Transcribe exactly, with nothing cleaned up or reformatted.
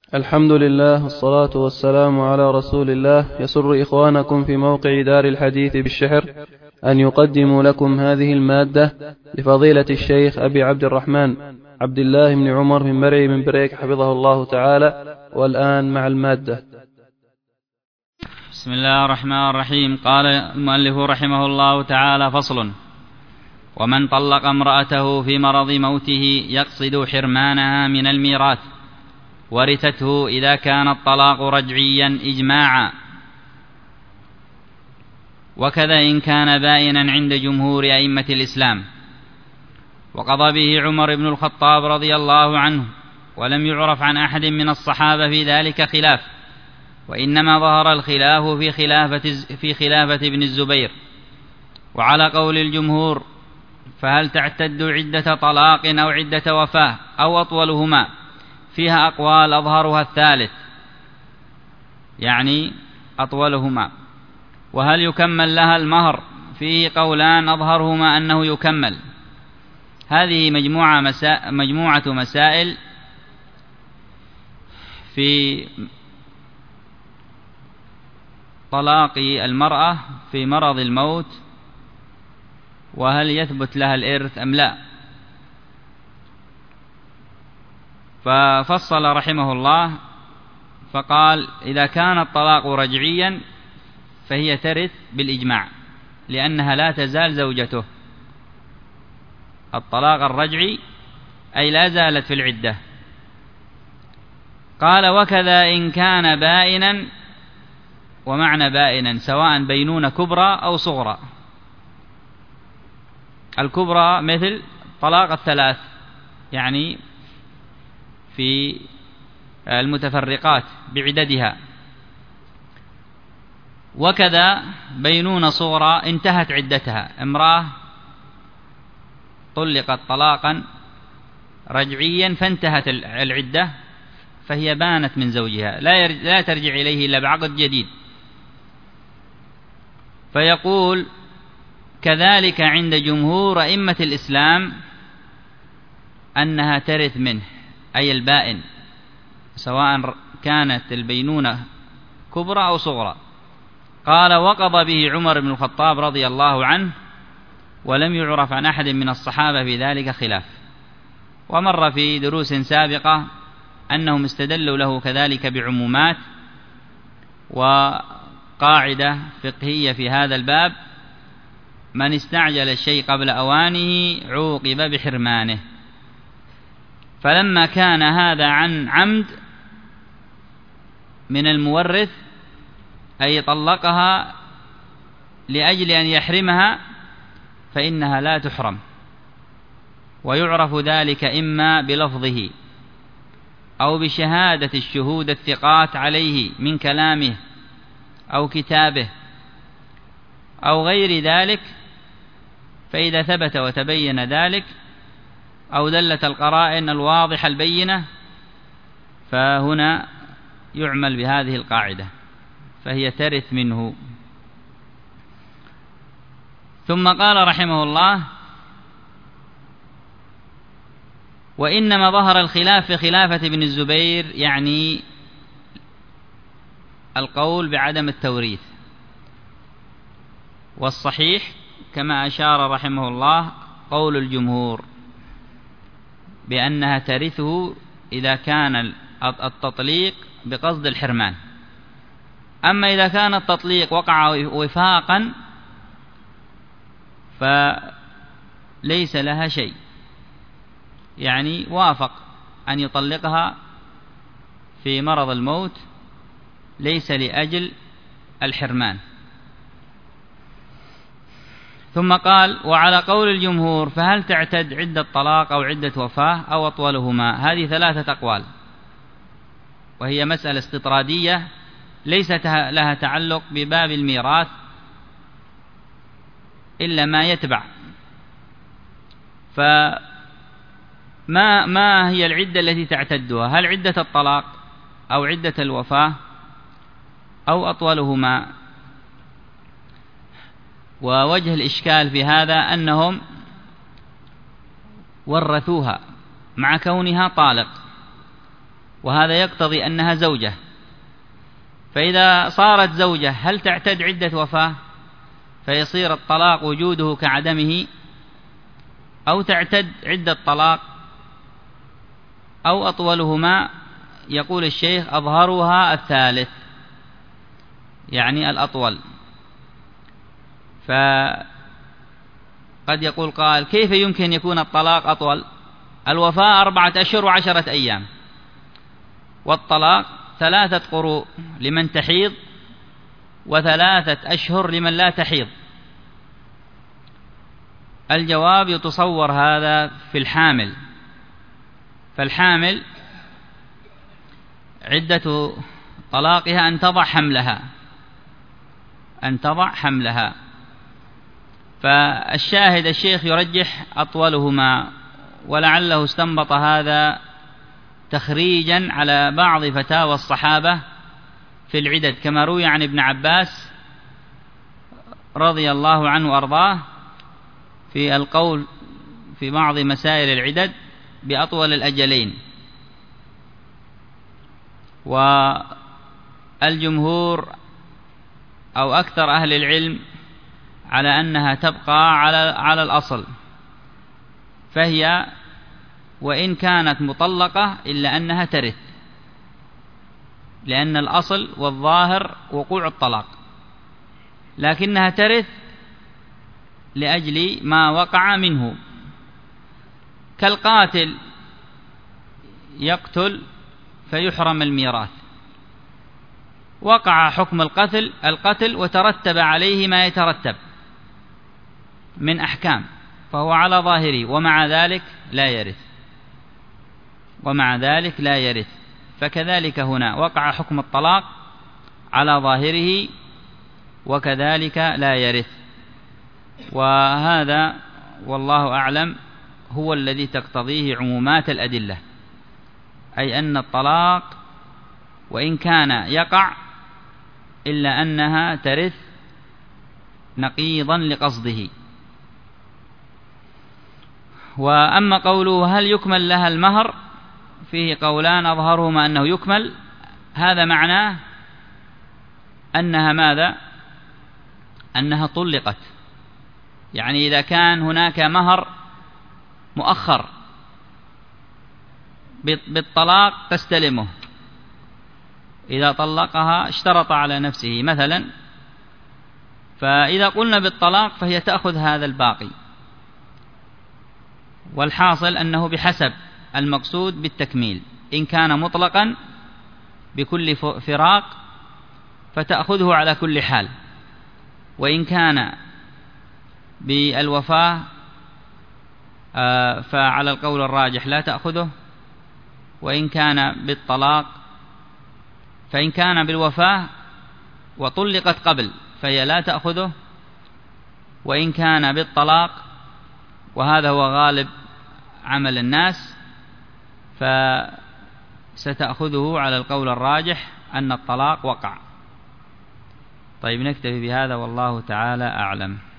الحمد لله والصلاة والسلام على رسول الله. يسر إخوانكم في موقع دار الحديث بالشحر أن يقدموا لكم هذه المادة لفضيلة الشيخ أبي عبد الرحمن عبد الله بن عمر من مرعي من بريك حفظه الله تعالى. والآن مع المادة. بسم الله الرحمن الرحيم. قال المؤلف رحمه الله تعالى: فصل: ومن طلق امرأته في مرض موته يقصد حرمانها من الميراث ورثته إذا كان الطلاق رجعيا إجماعا، وكذا إن كان بائنا عند جمهور أئمة الإسلام، وقضى به عمر بن الخطاب رضي الله عنه، ولم يعرف عن أحد من الصحابة في ذلك خلاف، وإنما ظهر الخلاف في خلافة, في خلافة ابن الزبير. وعلى قول الجمهور فهل تعتد عدة طلاق أو عدة وفاة أو أطولهما؟ فيها أقوال أظهرها الثالث، يعني أطولهما. وهل يكمل لها المهر؟ فيه قولان أظهرهما أنه يكمل. هذه مجموعة, مسا... مجموعة مسائل في طلاق المرأة في مرض الموت، وهل يثبت لها الإرث أم لا. ففصل رحمه الله فقال: إذا كان الطلاق رجعيا فهي ترث بالإجماع، لأنها لا تزال زوجته. الطلاق الرجعي أي لا زالت في العدة. قال: وكذا إن كان بائنا. ومعنى بائنا سواء بينونة كبرى أو صغرى. الكبرى مثل طلاق الثلاث، يعني في المتفرقات بعددها. وكذا بينونة صغرى انتهت عدتها، امرأة طلقت طلاقا رجعيا فانتهت العدة، فهي بانت من زوجها، لا لا ترجع إليه إلا بعقد جديد. فيقول: كذلك عند جمهور أئمة الإسلام أنها ترث منه، أي البائن، سواء كانت البينونة كبرى أو صغرى. قال: وقضى به عمر بن الخطاب رضي الله عنه، ولم يعرف عن أحد من الصحابة في ذلك خلاف. ومر في دروس سابقة أنهم استدلوا له كذلك بعمومات وقاعدة فقهية في هذا الباب: من استعجل الشيء قبل أوانه عوقب بحرمانه. فلما كان هذا عن عمد من المورث، أي طلقها لأجل أن يحرمها، فإنها لا تحرم. ويعرف ذلك إما بلفظه أو بشهادة الشهود الثقات عليه من كلامه أو كتابه أو غير ذلك. فإذا ثبت وتبين ذلك أو دلت القرائن الواضحة البينة، فهنا يعمل بهذه القاعدة، فهي ترث منه. ثم قال رحمه الله: وإنما ظهر الخلاف في خلافة ابن الزبير، يعني القول بعدم التوريث. والصحيح كما أشار رحمه الله قول الجمهور بأنها ترثه إذا كان التطليق بقصد الحرمان. أما إذا كان التطليق وقع وفاقا فليس لها شيء، يعني وافق أن يطلقها في مرض الموت ليس لأجل الحرمان. ثم قال: وعلى قول الجمهور فهل تعتد عدة طلاق أو عدة وفاة أو أطولهما؟ هذه ثلاثة أقوال، وهي مسألة استطرادية ليست لها تعلق بباب الميراث إلا ما يتبع. فما ما هي العدة التي تعتدها؟ هل عدة الطلاق أو عدة الوفاة أو أطولهما؟ ووجه الإشكال في هذا أنهم ورثوها مع كونها طالق، وهذا يقتضي أنها زوجة. فإذا صارت زوجة هل تعتد عدة وفاة فيصير الطلاق وجوده كعدمه، أو تعتد عدة طلاق، أو أطولهما؟ يقول الشيخ أظهرها الثالث، يعني الأطول. فقد يقول قال كيف يمكن يكون الطلاق أطول؟ الوفاة أربعة أشهر وعشرة أيام، والطلاق ثلاثة قروء لمن تحيض وثلاثة أشهر لمن لا تحيض. الجواب يتصور هذا في الحامل، فالحامل عدة طلاقها أن تضع حملها أن تضع حملها فالشاهد الشيخ يرجح أطولهما، ولعله استنبط هذا تخريجا على بعض فتاوى الصحابة في العدد، كما روي عن ابن عباس رضي الله عنه وأرضاه في القول في بعض مسائل العدد بأطول الأجلين. والجمهور أو أكثر أهل العلم على أنها تبقى على على الأصل، فهي وإن كانت مطلقة إلا أنها ترث، لأن الأصل والظاهر وقوع الطلاق، لكنها ترث لأجل ما وقع منه، كالقاتل يقتل فيحرم الميراث، وقع حكم القتل القتل وترتب عليه ما يترتب من أحكام، فهو على ظاهره، ومع ذلك لا يرث ومع ذلك لا يرث فكذلك هنا وقع حكم الطلاق على ظاهره وكذلك لا يرث. وهذا والله أعلم هو الذي تقتضيه عمومات الأدلة، أي أن الطلاق وإن كان يقع إلا أنها ترث نقيضا لقصده. وأما قوله هل يكمل لها المهر فيه قولان، أظهرهما أنه يكمل، هذا معناه أنها ماذا؟ أنها طلقت، يعني إذا كان هناك مهر مؤخر بالطلاق تستلمه، إذا طلقها اشترط على نفسه مثلا، فإذا قلنا بالطلاق فهي تأخذ هذا الباقي. والحاصل أنه بحسب المقصود بالتكميل، إن كان مطلقا بكل فراق فتأخذه على كل حال، وإن كان بالوفاة فعلى القول الراجح لا تأخذه، وإن كان بالطلاق فإن كان بالوفاة وطلقت قبل فهي لا تأخذه، وإن كان بالطلاق وهذا هو غالب عمل الناس فستأخذه على القول الراجح أن الطلاق وقع. طيب نكتفي بهذا والله تعالى أعلم.